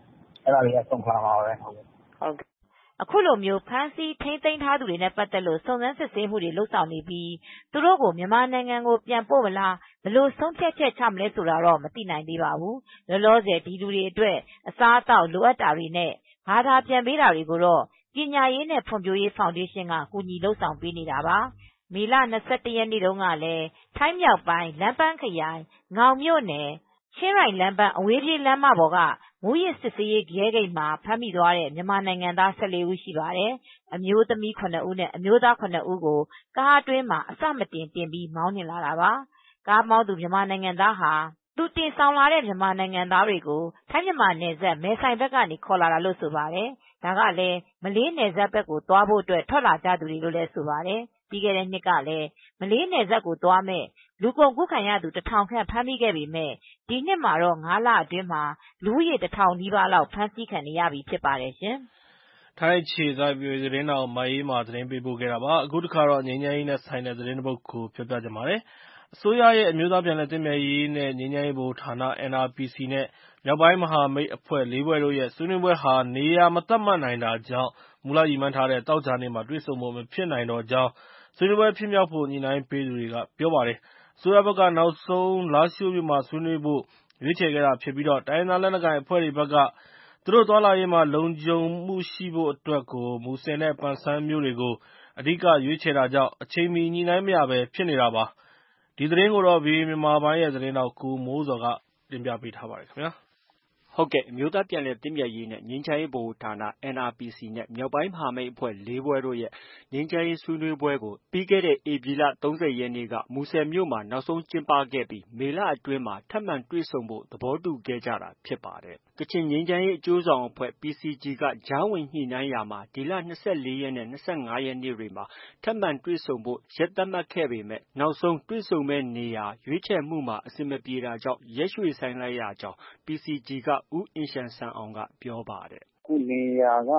အဲ့ဒါတွေကဆုံးခလာမှာပဲဟုတ်ကဲ့အခုလိုမျိုးဖမ်းဆီးထိန်းသိမ်းထားသူတွေနဲ့ပတ်သက်လို့စုံစမ်းစစ်ဆေးမှုတွေလုပ်ဆောင်နေပြီးသူတို့ကိုမြန်မာနိုင်ငံကိုပြန်ပို့မလားဘယ်လိုဆုံးဖြတ်ချက်ချမလဲဆိုတာတော့မသိနိုင်သေးပါဘူးလောလောဆယ်ဒီလူတွေအတွက်အစားအသောက်လိုအပ်တာတွေနဲ့ဘာသာပြန်ပေးတာတွေကိုတော့ပညာရေးနဲ့ဖွံ့ဖြိုးရေးဖောင်ဒေးရှင်းကကူညီလုပ်ဆောင်ပေးနေတာပါမေလ 21 ရက်နေ့တုန်းကလည်းထိုင်းမြောက်ပိုင်းလမ်းပန်းခရိုင်ငေါင်မြို့နယ်ချင်းရိုင်လမ်းပန်းအဝေးပြေးလမ်းမပေါ်ကမူးယစ်စစ်ဆေးရေးရဲဂိတ်မှာဖမ်းမိသွားတဲ့မြန်မာနိုင်ငံသား 14 ဦးရှိပါတယ်။အမျိုးသမီး 7 ဦးနဲ့အမျိုးသား 7 ဦးကိုကားအတွင်းမှာအစမတင်ပြီးမောင်းနှင်လာတာပါ။ကားမောင်းသူမြန်မာနိုင်ငံသားဟာသူတင်ဆောင်လာတဲ့မြန်မာနိုင်ငံသားတွေကိုထိုင်းမြန်မာနယ်စပ်မဲဆိုင်ဘက်ကနေခေါ်လာတာလို့ဆိုပါတယ်။ဒါကလည်းမလေးနယ်စပ်ဘက်ကိုသွားဖို့အတွက်ထွက်လာကြသူတွေလို့လည်းဆိုပါတယ်။ပြီးခဲ့တဲ့နှစ်ကလည်းမလေးနယ်စပ်ကိုသွားမဲ့လူကုန်ကူးခံရသူ 1000 ခန့်ဖမ်းမိခဲ့ပေမဲ့ဒီနှစ်မှာတော့5 လအတွင်းမှာလူဦးရေ 1000 နီးပါးလောက်ဖမ်းဆီးခံနေရပြီဖြစ်ပါတယ်ရှင်။ထိုင်းခြေစိုက်သတင်းတော်မအေးမာသတင်းပေးပို့ခဲ့တာပါ။အခုတစ်ခါတော့ငြိမ်းချမ်းရေးနဲ့ဆိုင်တဲ့သတင်းတစ်ပုဒ်ကိုပြောပြချင်ပါတယ်။အစိုးရရဲ့အမျိုးသားပြန်လည်သင့်မြတ်ရေးနဲ့ငြိမ်းချမ်းရေးဗဟိုဌာန NRPC နဲ့မြောက်ပိုင်းမဟာမိတ်အဖွဲ့ 4 ဖွဲ့တို့ရဲ့ဆွေးနွေးပွဲဟာနေရာမသတ်မှတ်နိုင်တာကြောင့်မူလရည်မှန်းထားတဲ့သောကြာနေ့မှာတွေ့ဆုံဖို့မဖြစ်နိုင်တော့ကြောင်းဆွေးနွေးပွဲဖြစ်မြောက်ဖို့ညှိနှိုင်းပေးသူတွေကပြောပါတယ်။အစိုးရဘက်ကနောက်ဆုံးလားရှိုးမြို့မှာဆွေးနွေးဖို့ရွေးချယ်ခဲ့တာဖြစ်ပြီးတိုင်းရင်းသားလက်နက်ကိုင်အဖွဲ့တွေဘက်ကသူတို့သွားလာရေးမှာလုံခြုံမှုရှိဖို့အတွက်မူဆယ်နဲ့ပန်ဆန်းမြို့တွေကိုအဓိကရွေးချယ်တာကြောင့်အချိန်မီညှိနှိုင်းမရဘဲဖြစ်နေတာပါ။ဒီသတင်းကိုဗွီအိုအေမြန်မာပိုင်းရဲ့သတင်းထောက်ကိုမိုးဇော်ကတင်ပြပေးထားပါတယ်ခင်ဗျာ။အမျိုးသားပြန်လည်သင့်မြတ်ရေးနဲ့ငြိမ်းချမ်းရေးဗဟိုဌာန NRPC နဲ့မြောက်ပိုင်းမဟာမိတ်အဖွဲ့ 4 ဖွဲ့တို့ရဲ့ငြိမ်းချမ်းရေးဆွေးနွေးပွဲကိုပြီးခဲ့တဲ့ဧပြီလ 30 ရက်နေ့ကမူဆယ်မြို့မှာနောက်ဆုံးကျင်းပခဲ့ပြီးမေလအတွင်းမှာထပ်မံတွေ့ဆုံဖို့သဘောတူခဲ့ကြတာဖြစ်ပါတယ်။ကချင်ငြိမ်းချမ်းရေးအကျိုးဆောင်အဖွဲ့ PCG ကကြားဝင်ညှိနှိုင်းရာမှာဒီလ 24 ရက်နဲ့ 25 ရက်နေ့တွေမှာထပ်မံတွေ့ဆုံဖို့ရက်သတ်မှတ်ခဲ့ပေမဲ့နောက်ဆုံးတွေ့ဆုံမယ့်နေရာရွေးချယ်မှုမှာအဆင်မပြေတာကြောင့်ရက်ရွှေ့ဆိုင်းလိုက်ရကြောင်း PCG ကဦးအင်ရှန်ဆန်အောင်ကပြောပါတယ်။အခုနေရာက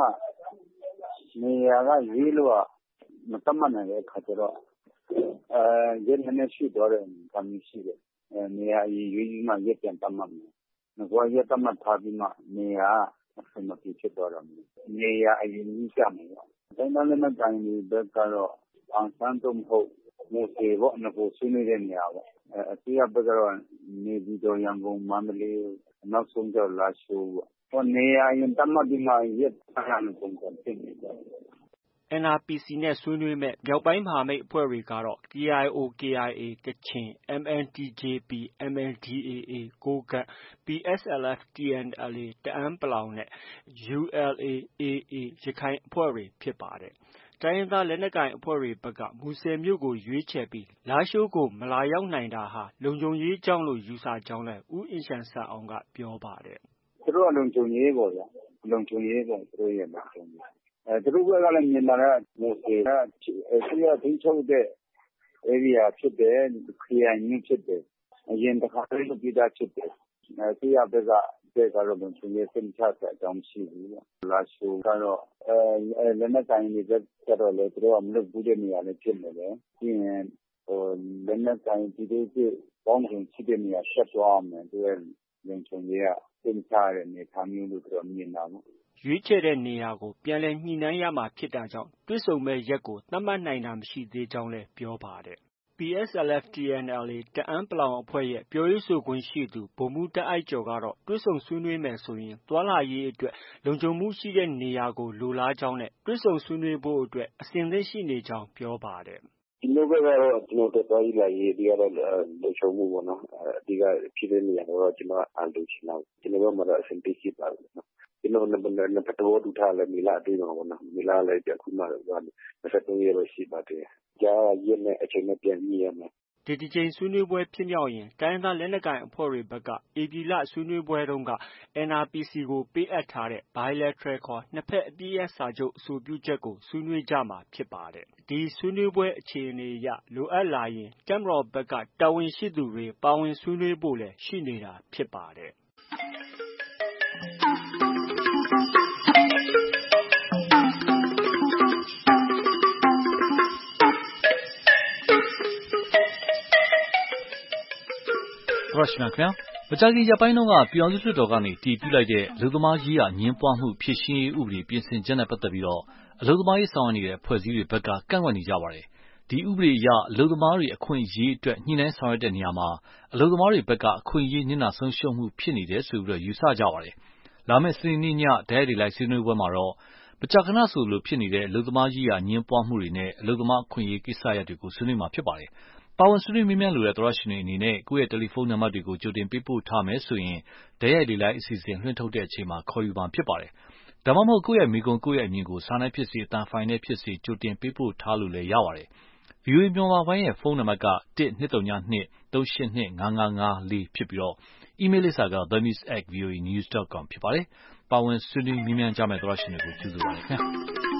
ရွေးလို့မသတ်မှတ်နိုင်တဲ့အခါကျတော့ရက်နည်းနည်းရွှေ့သွားတဲ့အနေအထားမျိုးရှိတယ်။နေရာအရင်ရွေးပြီးမှရက်ပြန်သတ်မှတ်မယ်။ငါကရက်သတ်မှတ်ထားပြီးမှနေရာအဆင်မပြေဖြစ်သွားတာမျိုး။နေရာအရင်ကြီးကြမယ်ပေါ့။တိုင်းသားလက်နက်ကိုင်တွေဘက်ကတော့ပန်ဆန်းသို့မဟုတ်မူဆယ်ပေါ့။နှစ်ခုဆွေးနွေးတဲ့နေရာပေါ့။အစိုးရဘက်ကတော့နေပြည်တော်ရန်ကုန်မန္တလေးနောက်ဆုံးကျလားရှိုးပေါ့။နေရာအရင်သတ်မှတ်ပြီးမှရက်သတ်ရမယ်ပုံစံဖြစ်နေတယ်။ NRPC နဲ့ဆွေးနွေးမယ့်မြောက်ပိုင်းမဟာမိတ်အဖွဲ့တွေကတော့ KIO KIA ကချင် MNTJP MNDAA ကိုးကန့် PSLF TNLA တအန်း နဲ့ ULA/AA ရခိုင်အဖွဲ့တွေဖြစ်ပါတယ်။တိုင်းရင်းသားလက်နက်ကိုင်အဖွဲ့တွေဘက်ကမူဆယ်မြို့ကိုရွေးချယ်ပြီးလားရှိုးကိုမလာရောက်နိုင်တာဟာလုံခြုံရေးကြောင့်လို့ယူဆကြောင်းလည်းဦးအင်ရှန်ဆန်အောင်ကပြောပါတယ်။သူတို့ကလုံခြုံရေးပေါ့ဗျာ။လုံခြုံရေးပေါ့သူတို့ရဲ့လုံခြုံရေး။သူတို့ဘက်ကလည်းမြင်တာကမူဆယ်ကအစိုးရထိန်းချုပ်တဲ့ဧရိယာဖြစ်တယ်ခရိုင်မျိုးဖြစ်တယ်အရင်တစ်ခါလေးလုပ်ပြီးသားဖြစ်တယ်အစိုးရဘက်ကကတော့လုံခြုံရေးစိတ်ချစရာအကြောင်းမရှိဘူးပေါ့လာရှိုးကတော့လက်နက်ကိုင်တွေဘက်ကတော့လည်းသူတို့ကမလုပ်ဘူးတဲ့နေရာလေးဖြစ်နေတယ်ပြီးရင်လက်နက်ကိုင်ဒီလိုစစ်ပေါင်းစုံရှိတဲ့နေရာဆက်သွားအောင်မယ်သူရဲ့လုံခြုံရေးကစိတ်ချရတဲ့နေသားမျိုးလို့သူတို့မြင်တာပေါ့ရွေးချယ်တဲ့နေရာကိုပြန်လည်ညှိနှိုင်းရမှာဖြစ်တာကြောင့်တွေ့ဆုံမဲ့ရက်ကိုသတ်မှတ်နိုင်တာမရှိသေးကြောင်းလည်းပြောပါတယ်။ PSLF TNLA တအန်း အဖွဲ့ရဲ့ပြောရေးဆိုခွင့်ရှိသူဗိုလ်မှူးတာ့အိုက်ကျော်ကတော့တွေ့ဆုံဆွေးနွေးမယ်ဆိုရင်သွားလာရေးအတွက်လုံခြုံမှုရှိတဲ့နေရာကိုလိုလားကြောင်းနဲ့တွေ့ဆုံဆွေးနွေးဖို့အတွက်အဆင်သင့်ရှိနေကြောင်းပြောပါတယ်။ဒီလိုဘက်ကတော့ကျွန်တော်သွားရေးလာရေးဒီကတော့လုံခြုံမှုပေါ့နော်အဓိကဖြစ်တဲ့နေရာတော့ကျွန်တော်လိုချင်တာကျွန်တော်မှတော့အဆင်ပြေရှိပါဘူးနော်ကျွန်တော်နှစ်ဖက်တော်တူထားလည်းမေလအတွင်းမှာပေါ့နော်မေလလည်းပြခုမှတော့23ရက်ပဲရှိပါတယ်ကြားရက်နဲ့အချိန်နဲ့ပြန်ညှိရမယ်ဒီတစ်ကြိမ်ဆွေးနွေးပွဲဖြစ်မြောက်ရင်တိုင်းရင်းသားလက်နက်ကိုင်အဖွဲ့တွေဘက်ကဧပြီလဆွေးနွေးပွဲတုန်းက NRPC ကိုပေးအပ်ထားတဲ့ Bilateral ခေါ်နှစ်ဖက်အပစ်ရပ်စာချုပ်အဆိုပြုချက်ကိုဆွေးနွေးကြမှာဖြစ်ပါတယ်။ဒီဆွေးနွေးပွဲအခြေအနေအရလိုအပ်လာရင်တပ်မတော်ဘက်ကတာဝန်ရှိသူတွေပါဝင်ဆွေးနွေးဖို့လည်းရှိနေတာဖြစ်ပါတယ်။ Rushman ခင်ဗျာမကြာခင်ရက်ပိုင်းတုန်းကပြည်ထောင်စုလွှတ်တော်ကနေတည်ပြုလိုက်တဲ့အလုပ်သမားရေးရာအငြင်းပွားမှုဖြေရှင်းရေးဥပဒေပြင်ဆင်ချက်နဲ့ပတ်သက်ပြီးအလုပ်သမားရေးဆောင်ရွက်နေတဲ့အဖွဲ့အစည်းတွေဘက်ကကန့်ကွက်နေကြပါတယ်။ဒီဥပဒေအရအလုပ်သမားတွေအခွင့်အရေးအတွက်ညှိနှိုင်းဆောင်ရွက်တဲ့နေရာမှာအလုပ်သမားတွေဘက်ကအခွင့်အရေးနစ်နာဆုံးရှုံးမှုဖြစ်နေတယ်ဆိုပြီးယူဆကြပါတယ်။လာမယ့်စနေနေ့ညတိုက်ရိုက်လေလိုက်ဆွေးနွေးပွဲမှာတော့မကြာခဏဆိုလိုဖြစ်နေတဲ့အလုပ်သမားရေးရာအငြင်းပွားမှုတွေနဲ့အလုပ်သမားအခွင့်အရေးကိစ္စရပ်တွေကိုဆွေးနွေးမှာဖြစ်ပါတယ်။ပါဝင်ဆွေးနွေးမေးမြန်းလိုတဲ့သောတရှင်တွေအနေနဲ့ကိုယ့်ရဲ့တယ်လီဖုန်းနံပါတ်တွေကိုကြိုတင်ပေးပို့ထားမယ်ဆိုရင်တိုက်ရိုက်လေလိုက်အစီအစဉ်လွှင့်ထုတ်တဲ့အချိန်မှာခေါ်ယူမှာဖြစ်ပါတယ်။ဒါမှမဟုတ်ကိုယ့်ရဲ့မိကုံကိုယ့်ရဲ့အမြင်ကိုစာနဲ့ဖြစ်စေအသံဖိုင်နဲ့ဖြစ်စေကြိုတင်ပေးပို့ထားလို့လည်းရပါတယ်။ VOA မြန်မာပိုင်းရဲ့ဖုန်းနံပါတ်က1-202-382-5554ဖြစ်ပြီးအီးမေးလ်လိပ်စာကthenews@voanews.com ဖြစ်ပါတယ်။ပါဝင်ဆွေးနွေးမေးမြန်းကြမယ့်သောတရှင်တွေကိုကျေးဇူးပါခင်ဗျာ။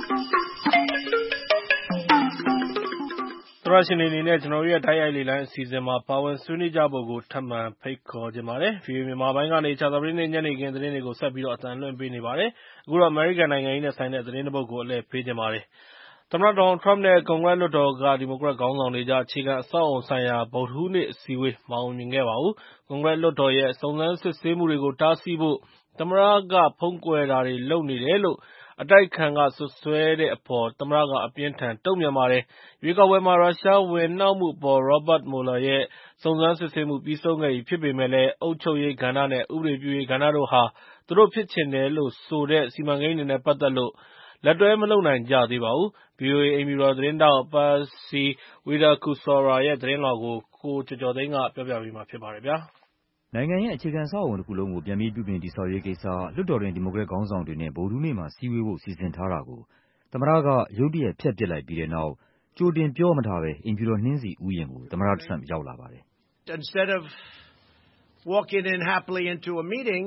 သောတရှင်တွေအနေနဲ့ကျွန်တော်တို့ရဲ့တိုက်ရိုက်လေလိုင်းအစီအစဉ်မှာပါဝင်ဆွေးနွေးကြဖို့ကိုထပ်မံဖိတ်ခေါ်ခြင်းပါတယ်။ VOA မြန်မာပိုင်းကနေကြာသပတေးနေ့ညနေခင်းသတင်းတွေကိုဆက်ပြီးအသံလွှင့်ပေးနေပါတယ်။အခုတော့ American နိုင်ငံရေးနဲ့ဆိုင်တဲ့သတင်းတစ်ပုဒ်ကိုအလှည့်ပေးခြင်းပါတယ်။သမ္မတ Donald Trump နဲ့ ကွန်ဂရက်လွှတ်တော်ကဒီမိုကရက်ခေါင်းဆောင်တွေကြားအခြေခံအဆောက်အအုံဆိုင်ရာဗုဒ္ဓဟူးနေ့အစည်းအဝေးမအောင်မြင်ခဲ့ပါဘူး။ကွန်ဂရက်လွှတ်တော်ရဲ့စုံစမ်းစစ်ဆေးမှုတွေကိုတားဆီးဖို့သမ္မတကဖုံးကွယ်တာတွေလုပ်နေတယ်လို့အတိုက်အခံကစွပ်စွဲတဲ့အပေါ်သမ္မတကအပြင်းအထန်တုံ့ပြန်ပါတယ်။ရွေးကောက်ပွဲမှာရုရှားဝင်နှောက်မှုအပေါ် Robert Mueller ရဲ့စုံစမ်းစစ်ဆေးမှုပြီးဆုံးခဲ့ပြီဖြစ်ပေမယ့်လည်းအုပ်ချုပ်ရေးကဏ္ဍနဲ့ဥပဒေပြုရေးကဏ္ဍတို့ဟာသူတို့ဖြစ်ချင်တယ်လို့ဆိုတဲ့စီမံကိန်းတွေနဲ့ပတ်သက်လို့လက်တွဲမလုပ်နိုင်ကြသေးပါဘူး။ VOA အိမ်ဖြူတော်သတင်းထောက် Patsy Widakuswara ရဲ့သတင်းလွှာကိုကိုကျော်ကျော်သိန်းကပြောပြပေးမှာဖြစ်ပါတယ်။နိုင်ငံရဲ့အခြေခံအဆောက်အအုံတစ်ခုလုံးကိုပြန်ပြီးပြုပြင်တည်ဆောက်ရေးကိစ္စလွှတ်တော်တွင်ဒီမိုကရက်ခေါင်းဆောင်တွေနဲ့ဗုဒ္ဓဟူးနေ့မှာစည်းဝေးဖို့စီစဉ်ထားတာကိုသမ္မတကရုတ်တရက်ဖျက်ပစ်လိုက်ပြီးတဲ့နောက်ကြိုတင်ပြောမထားဘဲအိမ်ဖြူတော်နှင်းဆီဥယျာဉ်ကိုသမ္မတ Trump ရောက်လာပါတယ်။ Instead of walking in happily into a meeting,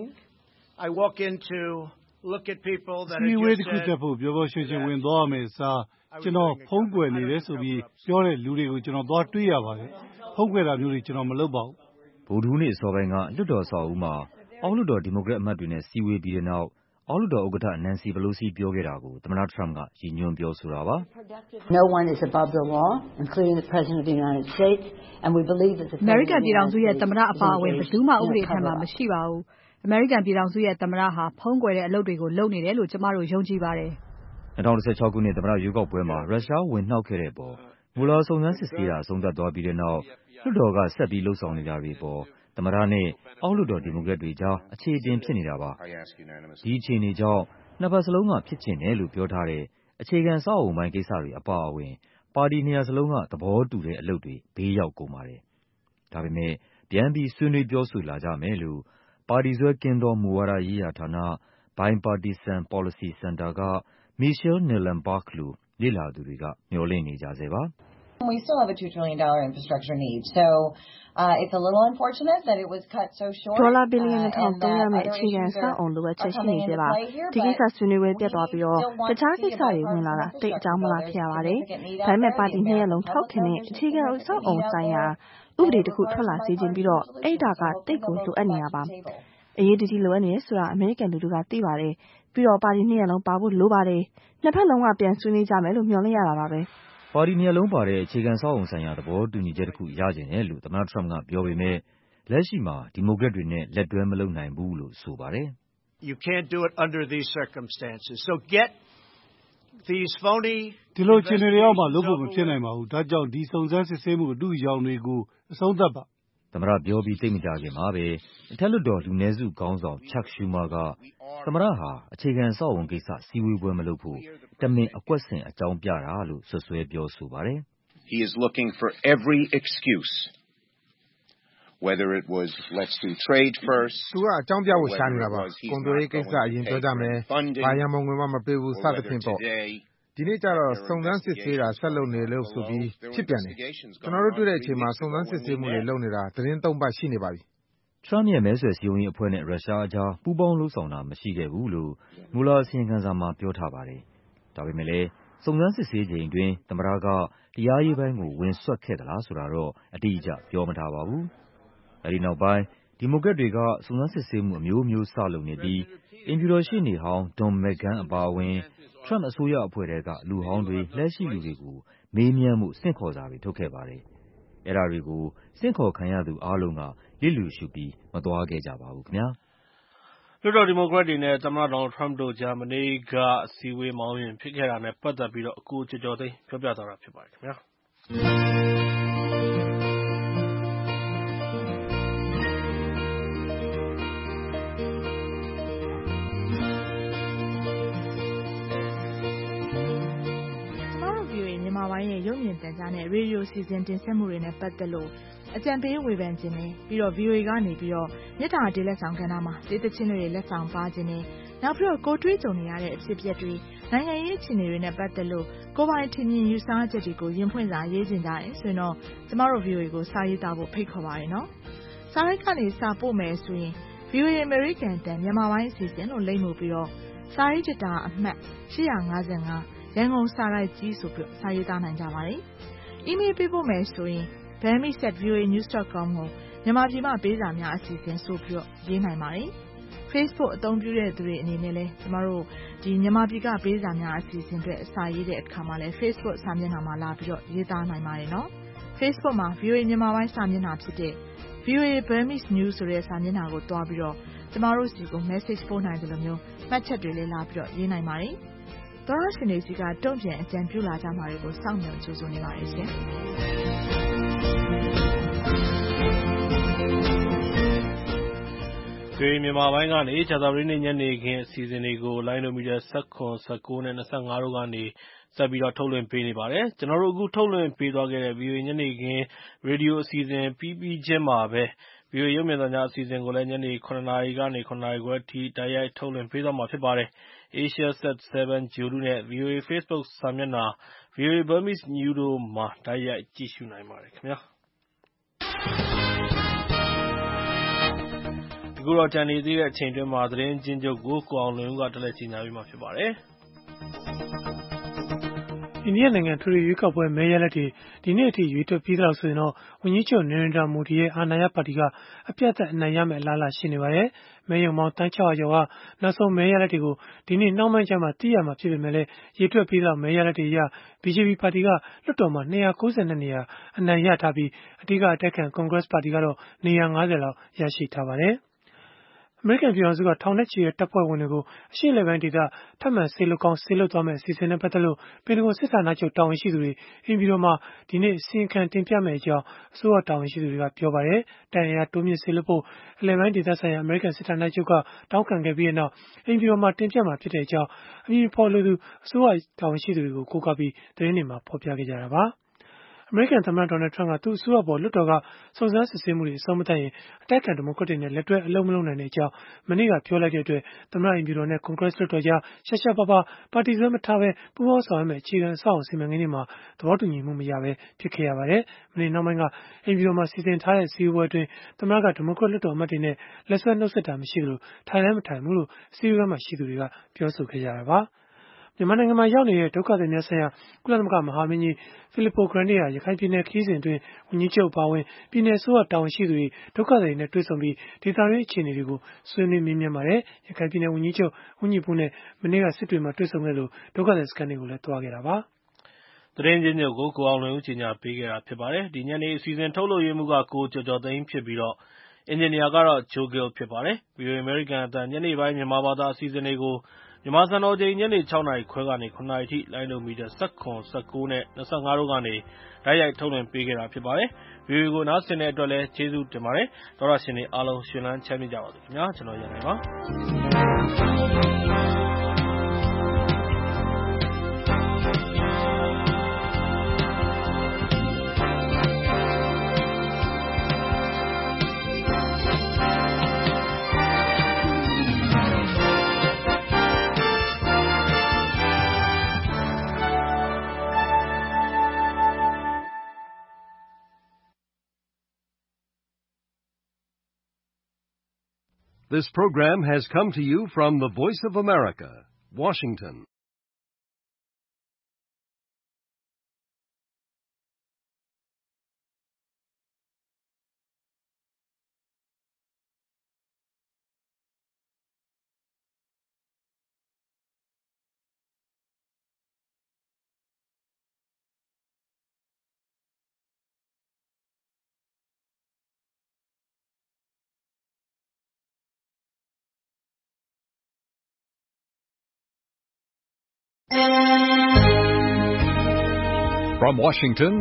I walk in to look at people that are just တစ်ခုတက်ဖို့ပျော်ပျော်ရွှင်ရွှင်ဝင်သွားရမယ်အစားကျွန်တော်ဖုံးကွယ်နေတယ်ဆိုပြီးပြောတဲ့လူတွေကိုကျွန်တော်သွားတွေ့ရပါတယ်။ဖုံးကွယ်တာမျိုးတွေကျွန်တော်မလုပ်ပါဘူး။ဗုဒ္ဓဟူးနေ့အစောပိုင်းကလွှတ်တော်အဆောက်အဦမှာအောက်လွှတ်တော်ဒီမိုကရက်အမတ်တွေနဲ့စည်းဝေးပြီးတဲ့နောက်အောက်လွှတ်တော်ဥက္ကဋ္ဌ Nancy Pelosi ပြောခဲ့တာကိုသမ္မတ Trump ကရည်ညွှန်းပြောဆိုတာပါ။ No one is above the law, including the President of the United States, and we believe that the American ပြည်ထောင်စုရဲ့သမ္မတအပါအဝင်ဘယ်သူမှဥပဒေထက်မှမရှိပါဘူး။ American ပြည်ထောင်စုရဲ့သမ္မတဟာဖုံးကွယ်တဲ့အလုပ်တွေကိုလုပ်နေတယ်လို့ကျမတို့ယုံကြည်ပါတယ်။2016ခုနှစ်သမ္မတရွေးကောက်ပွဲမှာရုရှားဝင်နှောက်ခဲ့တဲ့အပေါ်Muellerစုံစမ်းစစ်ဆေးတာအဆုံးသတ်သွားပြီးတဲ့နောက်လွှတ်တော်ကဆက်ပြီးလှုပ်ဆောင်နေတာတွေပေါ်သမ္မတနဲ့အောက်လွှတ်တော်ဒီမိုကရက်တွေကြားအခြေအတင်ဖြစ်နေတာပါ။ဒီအခြေအနေကြောင့်နှစ်ဖက်စလုံးကဖြစ်ချင်တယ်လို့ပြောထားတဲ့အခြေခံအဆောက်အအုံပိုင်းကိစ္စတွေအပါအဝင်ပါတီနှစ်ရပ်စလုံးကသဘောတူတဲ့အလုပ်တွေဘေးရောက်ကုန်ပါတယ်။ဒါပေမဲ့ပြန်ပြီးဆွေးနွေးပြောဆိုလာကြမယ်လို့ပါတီစွဲကင်းသောမူဝါဒရေးရာဌာန Bipartisan Policy Center က Michelle Nellenbach လို့လေ့လာသူတွေကမျှော်လင့်နေကြဆဲပါ။ We still have a $2 trillion infrastructure need. So it's a little unfortunate that it was cut so short. ဒေါ်လာဘီလီယံ 1,300 မဲ့အခြေခံအဆောက်အုံလိုအပ်ချက်ရှိနေသေးပါ။ဒီကိစ္စဆွေးနွေးပွဲပြတ်သွားပြီးတခြားကိစ္စတွေဝင်လာတာတိတ်အကြောင်းမလားဖြစ်ရပါတယ်။ဒါပေမဲ့ပါတီနှစ်ရပ်လုံးထောက်ခံတဲ့အခြေခံအဆောက်အုံဆိုင်ရာဥပဒေတစ်ခုထွက်လာစေချင်ပြီးအဲ့ဒါကတိတ်ကိုလိုအပ်နေတာပါ။အရေးတကြီးလိုအပ်နေတယ်ဆိုတာအမေရိကန်လူထုကသိပါတယ်။ပြီးပါတီနှစ်ရပ်လုံးပါဖို့လိုပါတယ်။နှစ်ဖက်လုံးကပြန်ဆွေးနွေးကြမယ်လို့မျှော်လင့်ရတာပါပဲ။ပါတီနှစ်ရပ်လုံးပါတဲ့အခြေခံအဆောက်အုံဆိုင်ရာသဘောတူညီချက်တစ်ခုရချင်တယ်လို့သမ္မတ Trump ကပြောပေမဲ့လက်ရှိမှာဒီမိုကရက်တွေနဲ့လက်တွဲမလုပ်နိုင်ဘူးလို့ဆိုပါတယ်။ You can't do it under these circumstances. So get these phony ဒီလိုအခြေအနေတွေအောက်မှာလုပ်ဖို့မဖြစ်နိုင်ပါဘူး။ဒါကြောင့်ဒီစုံစမ်းစစ်ဆေးမှုအတူရောင်တွေကိုအဆုံးသတ်ပါ။သမ္မတပြောပြီးသိပ်မကြာခင်မှာပဲအထက်လွှတ်တော်လူနည်းစုခေါင်းဆောင် Chuck Schumer ကသမ္မတဟာအခြေခံအဆောက်အုံကိစ္စစည်းဝေးပွဲမလုပ်ဖို့တမင်အကွက်ဆင်အကြောင်းပြတာလို့ဆွဆွဲပြောဆိုပါတယ်။ He is looking for every excuse. Whether it was let's do trade first. သူကအကြောင်းပြဖို့ရှာနေတာပါ။ကုန်သွယ်ရေးကိစ္စအရင်ပြောကြမယ်။ဘာရမုံငွေမှမပေးဘူးစသဖြင့်ပေါ့။ဒီနေ့ကျတော့စုံစမ်းစစ်ဆေးတာဆက်လုပ်နေလို့ဆိုပြီးဖြစ်ပြန်တယ်။ကျွန်တော်တို့တွေ့တဲ့အချိန်မှာစုံစမ်းစစ်ဆေးမှုတွေလုပ်နေတာသတင်းသုံးပတ်ရှိနေပါပြီ။ Trump ရဲ့မဲဆွယ်စည်းရုံးရေးအဖွဲ့နဲ့ရုရှားအကြားပူးပေါင်းလုပ်ဆောင်တာမရှိခဲ့ဘူးလို့Muellerအစီရင်ခံစာမှာပြောထားပါတယ်။ဒါပေမဲ့လည်းစုံစမ်းစစ်ဆေးချိန်အတွင်းသမ္မတကတရားရေးပိုင်းကိုဝင်စွက်ခဲ့သလားဆိုတာတော့အတိအကျပြောမထားပါဘူး။အဲဒီနောက်ပိုင်းဒီမိုကရက်တွေကစုံစမ်းစစ်ဆေးမှုအမျိုးမျိုးစလုပ်နေပြီးအိမ်ဖြူတော်ရှေ့နေဟောင်း Don McGahn အပါအဝင် Trump အစိုးရအဖွဲ့ထဲကလူဟောင်းတွေလက်ရှိလူတွေကိုမေးမြန်းမှုဆင့်ခေါ်စာတွေထုတ်ခဲ့ပါတယ်။အဲဒါတွေကိုဆင့်ခေါ်ခံရသူအားလုံးကလျစ်လျူရှုပြီးမသွားခဲ့ကြပါဘူးခင်ဗျာ။လွှတ်တော်ဒီမိုကရက်တွေနဲ့သမ္မတ Donald Trump တို့ကြားမနေ့ကအစည်းအဝေးမအောင်မြင်ဖြစ်ခဲ့တာနဲ့ပတ်သက်ပြီးကိုကျော်ကျော်သိန်းပြောပြသွားမှာဖြစ်ပါတယ်ခင်ဗျာ။မြန်မာပိုင်းရဲ့ရုပ်မြင်သံကြားနဲ့ရေဒီယိုစီစဉ်တင်ဆက်မှုတွေနဲ့ပတ်သက်လို့အကြံပေးဝေဖန်ခြင်းနဲ့ပြီးတော့ VOA ကနေပြီးတော့မြစ်တာတေးလက်ဆောင်ကဏ္ဍမှာတေးသချင်းတွေလက်ဆောင်ပါခြင်းနဲ့နောက်ပြီးတော့ကိုတွေးကြုံနေရတဲ့အဖြစ်အပျက်တွေနိုင်ငံရေးအခြေအနေတွေနဲ့ပတ်သက်လို့ကိုပိုင်ထင်မြင်ယူဆချက်တွေကိုရင်ဖွင့်စာရေးခြင်းကြတယ်ဆိုရင်တော့ကျမတို့ VOA ကိုစာရေးသားဖို့ဖိတ်ခေါ်ပါရနော်။စာရိုက်ကနေစာပို့မယ်ဆိုရင် VOA American တန်မြန်မာပိုင်းအစီအစဉ်လို့လိမ့်မှုပြီးတော့စာရေးကြတာအမှတ်855ရန်ကုန်စာရိုက်ကြီးဆိုပြီးစာရေးသားနိုင်ကြပါတယ်။ email ပေးပို့မယ်ဆိုရင် bami@voanews.com ကိုမြန်မာပြည်မှာပေးစာများအစီအစဉ်ဆိုပြီးရေးနိုင်ပါတယ်။ Facebook အသုံးပြုတဲ့သူတွေအနေနဲ့လည်းကျမတို့ဒီမြန်မာပြည်ကပေးစာများအစီအစဉ်တွေအစာရေးတဲ့အခါမှာလည်း Facebook စာမျက်နှာမှာလာပြီးတော့ရေးသားနိုင်ပါတယ်နော်။ Facebook မှာ VOA မြန်မာပိုင်းစာမျက်နှာဖြစ်တဲ့ VOA Burmese News ဆိုတဲ့စာမျက်နှာကိုတွားပြီးတော့ကျမတို့စီကို message ပို့နိုင်တယ်လို့မျိုးမှတ်ချက်တွေလည်းလာပြီးတော့ရေးနိုင်ပါတယ်။သောရရှင်တွေစီကတုံ့ပြန်အကြံပြုလာကြမှာတွေကိုစောင့်မျှော်ကြိုဆိုနေပါတယ်ရှင်။ VOA မြန်မာပိုင်းကနေကြာသပတေးနေ့ညနေခင်းအစီအစဉ်တွေကိုလိုင်းနိုမီတာ17 19နဲ့25တို့ကနေဆက်ပြီးတော့ထုတ်လွှင့်ပေးနေပါတယ်။ကျွန်တော်တို့အခုထုတ်လွှင့်ပေးသွားခဲ့တဲ့ VOA ညနေခင်းရေဒီယိုအစီအစဉ်ပြီးချင်းမှာပဲVOA ရုပ်မြင်သံကြားအစီအစဉ်ကိုလည်းညနေ9နာရီကနေ9နာရီခွဲထိတိုက်ရိုက်ထုတ်လွှင့်ပေးသွားမှာဖြစ်ပါတယ်။ Asia Sat 7 Giodu နဲ့ VOA Facebook စာမျက်နှာ VOA Burmese News တို့မှာတိုက်ရိုက်ကြည့်ရှုနိုင်ပါတယ်ခင်ဗျာ။ အခုတော့ကြံနေသေးတဲ့အချိန်အတွင်းမှာသတင်းချင်းချုပ်ကိုအောင်လွင်ဦးကတက်လက်ကြေညာပေးမှာဖြစ်ပါတယ်။အိန္ဒိယနိုင်ငံထွေထွေရွေးကောက်ပွဲမဲရလဒ်တွေဒီနေ့အထိရွေးတွက်ပြီးသလောက်ဆိုရင်တော့ဝန်ကြီးချုပ် Narendra Modi ရဲ့အာဏာရပါတီကအပြတ်သက်အနိုင်ရမယ့်အလားအလာရှိနေပါတယ်။မဲရုံပေါင်းသန်း600ကျော်ကနောက်ဆုံးမဲရလဒ်တွေကိုဒီနေ့နှောင်းပိုင်းကျမှသိရမှာဖြစ်ပေမဲ့လည်းရေတွက်ပြီးသလောက်မဲရလဒ်တွေအရ BJP ပါတီကလွှတ်တော်မှာ292နေရာအနိုင်ရထားပြီးအဓိကအတိုက်အခံ Congress ပါတီကတော့နေရာ50လောက်ရရှိထားပါတယ်။ အမေရိကန်ပြည်ထောင်စုကထောင်နဲ့ချီတဲ့တပ်ဖွဲ့ဝင်တွေကိုအရှေ့အလယ်ပိုင်းဒေသထပ်မံစေလွှတ်ကောင်းစေလွှတ်သွားမယ့်အစီအစဉ်နဲ့ပတ်သက်လို့ပင်တဂွန်စစ်ဌာနချုပ်တာဝန်ရှိသူတွေအိမ်ဖြူတော်မှာဒီနေ့အစီရင်ခံတင်ပြမယ့်အကြောင်းအစိုးရတာဝန်ရှိသူတွေကပြောပါတယ်။တပ်အင်အားတိုးမြှင့်စေလွှတ်ဖို့အလယ်ပိုင်းဒေသဆိုင်ရာအမေရိကန်စစ်ဌာနချုပ်ကတောင်းခံခဲ့ပြီးနောက်အိမ်ဖြူတော်မှာတင်ပြမှာဖြစ်ကြောင်းအမည်မဖော်လိုသူအစိုးရတာဝန်ရှိသူတွေကိုကိုးကားပြီးသတင်းတွေမှာဖော်ပြခဲ့ကြတာပါ။ အမေရိကန်သမ္မတ Donald Trump ကသူ့အစိုးရပေါ်လွှတ်တော်ကစုံစမ်းစစ်ဆေးမှုတွေအဆုံးမသတ်ရင်အတိုက်အခံဒီမိုကရက်တွေနဲ့လက်တွဲအလုပ်မလုပ်နိုင်ကြောင်းမနေ့ကပြောလိုက်တဲ့အတွက်သမ္မတအိမ်ဖြူတော်နဲ့ Congress လွှတ်တော်ကြားရှားရှားပါးပါးပါတီစွဲမထားဘဲပူးပေါင်းဆောင်ရွက်မယ့်အခြေခံအဆောက်အအုံစီမံကိန်းတွေမှာသဘောတူညီမှုမရဘဲဖြစ်ခဲ့ရပါတယ်။မနေ့နှောင်းပိုင်းကအိမ်ဖြူတော်မှာစီစဉ်ထားတဲ့အစည်းအဝေးအတွင်းသမ္မတကဒီမိုကရက်လွှတ်တော်အမတ်တွေနဲ့လက်ဆွဲနှုတ်ဆက်တာမရှိသလိုထိုင်လည်းမထိုင်ဘူးလို့အစည်းအဝေးမှာရှိသူတွေကပြောဆိုခဲ့ကြတာပါ။မြန်မာနိုင်ငံမှာရောက်နေတဲ့ဒုက္ခသည်များဆိုင်ရာကုလသမဂ္ဂမဟာမင်းကြီး Filippo Grandi ဟာရခိုင်ပြည်နယ်ခရီးစဉ်အတွင်းဝန်ကြီးချုပ်အပါအဝင်ပြည်နယ်အစိုးရတာဝန်ရှိသူတွေဒုက္ခသည်တွေနဲ့တွေ့ဆုံပြီးဒေသတွင်းအခြေအနေတွေကိုဆွေးနွေးမေးမြန်းပါတယ်။ရခိုင်ပြည်နယ်ဝန်ကြီးချုပ်ဦးညီပုနဲ့မနေ့ကစစ်တွေမှာတွေ့ဆုံခဲ့လို့ဒုက္ခသည်စခန်းတွေကိုလည်းသွားခဲ့တာပါ။သတင်းချင်းချုပ်ကိုအောင်လွင်ဦးကြီးညာပေးခဲ့တာဖြစ်ပါတယ်။ဒီညနေအစီအစဉ်ထုတ်လုပ်ရေးမှူးကကိုကျော်ကျော်သိန်းဖြစ်ပြီးအင်ဂျင်နီယာကတော့ Joe Gill ဖြစ်ပါတယ်။ VOA American အသံညနေပိုင်းမြန်မာဘာသာအစီအစဉ်တွေကိုမြန်မာစံတော်ချိန်ညနေ6နာရီခွဲကနေ9နာရီထိလိုင်းနိုမီတာ17 19နဲ့25တို့ကနေတိုက်ရိုက်ထုတ်လွှင့်ပေးခဲ့တာဖြစ်ပါတယ်။ VOA ကိုနားဆင်တဲ့အတွက်လည်းကျေးဇူးတင်ပါတယ်။သောရရှင်တွေအားလုံးရှင်လန်းချမ်းမြေ့ကြပါစေခင်ဗျာ။ကျွန်တော်ရန်နိုင်ပါ This program has come to you from the Voice of America, Washington. From Washington,